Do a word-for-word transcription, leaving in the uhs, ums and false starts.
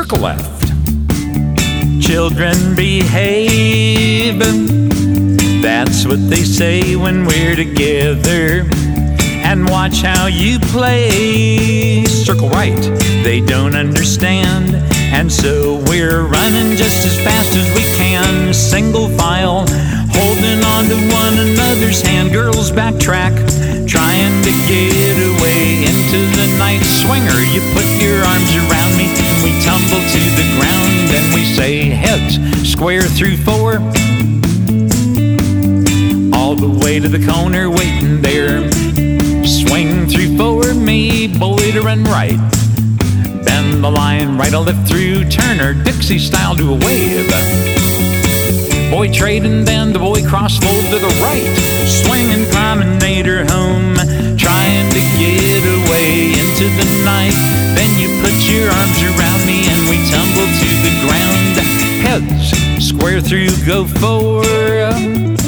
circle left. Children behave, that's what they say when we're together. And watch how you play. Circle right, they don't understand, and so we're running just as fast as we can. Single file, holding on to one another's hand. Girls backtrack, trying to get away into the night swinger. You put your arms around me, and we tumble to the ground, and we say heads, square through four. All the way to the corner, waiting there. Swing through for me, boy to run right. Bend the line, right or left through Turner, Dixie style to a wave. Boy trade and then the boy cross fold to the right. Swinging promenader home, trying to get away into the night. Then you put your arms around me and we tumble to the ground. Heads, square through, go four.